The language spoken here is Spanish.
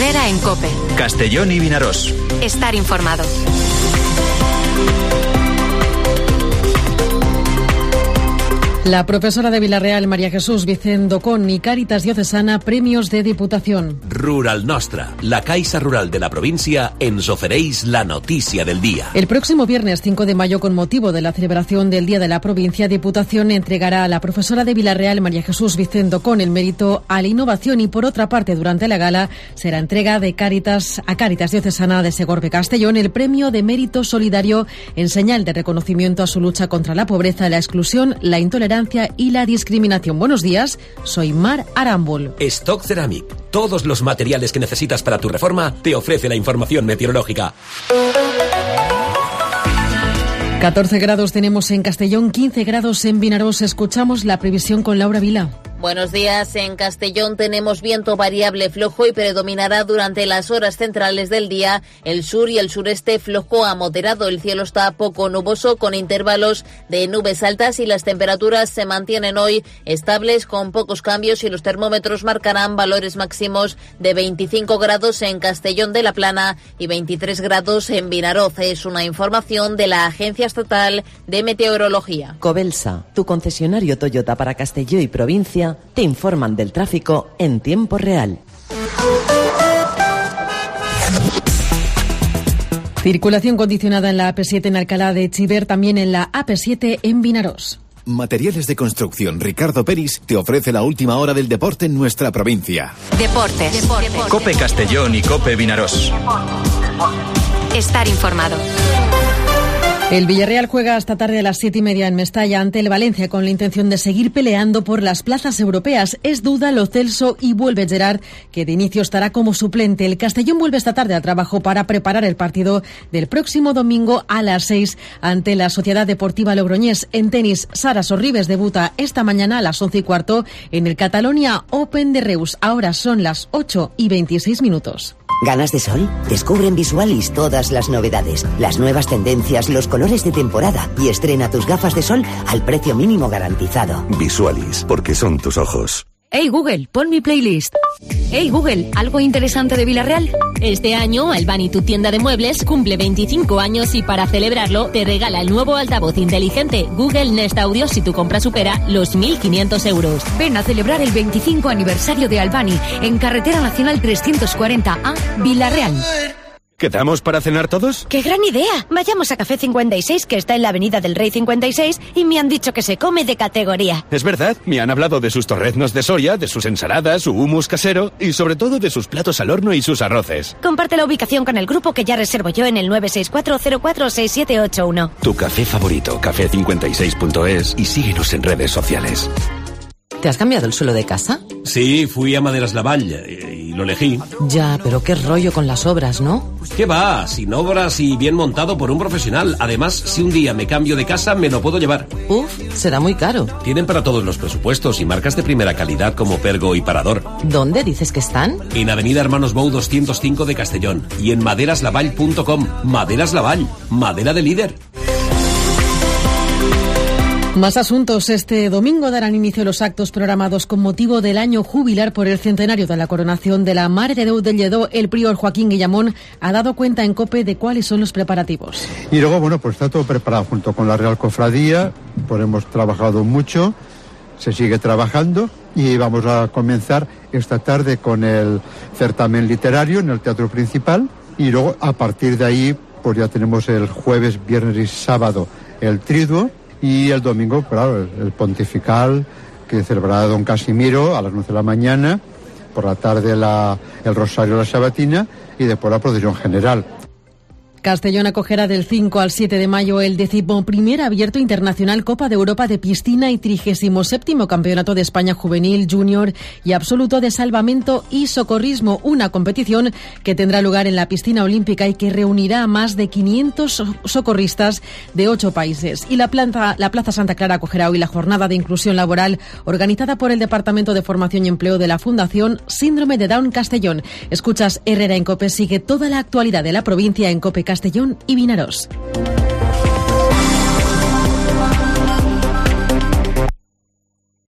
Herrera en COPE. Castellón y Vinarós. Estar informado. La profesora de Vilareal, María Jesús Vicent Ocón, y Cáritas Diocesana, premios de Diputación. Rural Nostra, la Caixa Rural de la provincia, ens ofereix la notícia del día. El próximo viernes 5 de mayo, con motivo de la celebración del Día de la Provincia, Diputación entregará a la profesora de Vilareal, María Jesús Vicent Ocón, el mérito a la innovación, y por otra parte, durante la gala, será entrega de Cáritas a Cáritas Diocesana de Segorbe Castellón el premio de mérito solidario en señal de reconocimiento a su lucha contra la pobreza, la exclusión, la intolerancia y la discriminación. Buenos días, soy Mar Arambol. Stock Ceramic, todos los materiales que necesitas para tu reforma, te ofrece la información meteorológica. 14 grados tenemos en Castellón, 15 grados en Vinarós. Escuchamos la previsión con Laura Vila. Buenos días. En Castellón tenemos viento variable flojo y predominará durante las horas centrales del día el sur y el sureste flojo a moderado. El cielo está poco nuboso con intervalos de nubes altas y las temperaturas se mantienen hoy estables con pocos cambios y los termómetros marcarán valores máximos de 25 grados en Castellón de la Plana y 23 grados en Vinarós. Es una información de la Agencia Estatal de Meteorología. Cobelsa, tu concesionario Toyota para Castelló y provincia, te informan del tráfico en tiempo real. Circulación condicionada en la AP7 en Alcalá de Chiver, también en la AP7 en Vinarós. Materiales de Construcción Ricardo Peris te ofrece la última hora del deporte en nuestra provincia. Deportes. COPE Castellón y COPE Vinarós. Estar informado. El Villarreal juega esta tarde a las 7:30 en Mestalla ante el Valencia con la intención de seguir peleando por las plazas europeas. Es duda Lo Celso y vuelve Gerard, que de inicio estará como suplente. El Castellón vuelve esta tarde a trabajo para preparar el partido del próximo domingo a las 6 ante la Sociedad Deportiva Logroñés. En tenis, Sara Sorribes debuta esta mañana a las 11:15 en el Catalonia Open de Reus. Ahora son las 8:26. ¿Ganas de sol? Descubre en Visualis todas las novedades, las nuevas tendencias, los colores de temporada y estrena tus gafas de sol al precio mínimo garantizado. Visualis, porque son tus ojos. Hey Google, pon mi playlist. Hey Google, ¿algo interesante de Vilareal? Este año Albani, tu tienda de muebles, cumple 25 años y para celebrarlo te regala el nuevo altavoz inteligente Google Nest Audio si tu compra supera los 1.500 euros. Ven a celebrar el 25 aniversario de Albani en Carretera Nacional 340A, Vilareal. ¿Quedamos para cenar todos? ¡Qué gran idea! Vayamos a Café 56, que está en la Avenida del Rey 56, y me han dicho que se come de categoría. Es verdad, me han hablado de sus torreznos de soya, de sus ensaladas, su hummus casero y sobre todo de sus platos al horno y sus arroces. Comparte la ubicación con el grupo que ya reservo yo en el 964046781. Tu café favorito, café56.es, y síguenos en redes sociales. ¿Te has cambiado el suelo de casa? Sí, fui a Maderas Lavall y lo elegí. Ya, pero qué rollo con las obras, ¿no? ¿Qué va? Sin obras y bien montado por un profesional. Además, si un día me cambio de casa, me lo puedo llevar. Uf, será muy caro. Tienen para todos los presupuestos y marcas de primera calidad como Pergo y Parador. ¿Dónde dices que están? En Avenida Hermanos Bou 205 de Castellón y en maderaslavall.com. Maderas Lavall, madera de líder. Más asuntos. Este domingo darán inicio los actos programados con motivo del año jubilar por el centenario de la coronación de la Mare de Déu del Lledó. El prior Joaquín Guillamón ha dado cuenta en COPE de cuáles son los preparativos. Y luego, bueno, pues está todo preparado junto con la Real Cofradía, pues hemos trabajado mucho, se sigue trabajando y vamos a comenzar esta tarde con el certamen literario en el Teatro Principal y luego a partir de ahí pues ya tenemos el jueves, viernes y sábado el triduo. Y el domingo, claro, el pontifical, que celebrará don Casimiro a las 11 de la mañana, por la tarde el rosario, la sabatina y después la procesión general. Castellón acogerá del 5 al 7 de mayo el 11º Abierto Internacional Copa de Europa de Piscina y 37º Campeonato de España Juvenil, Junior y Absoluto de Salvamento y Socorrismo, una competición que tendrá lugar en la piscina olímpica y que reunirá a más de 500 socorristas de 8 países. Y la Plaza Santa Clara acogerá hoy la jornada de inclusión laboral organizada por el Departamento de Formación y Empleo de la Fundación Síndrome de Down Castellón. Escuchas Herrera en COPE, sigue toda la actualidad de la provincia en COPE Castellón y Vinarós.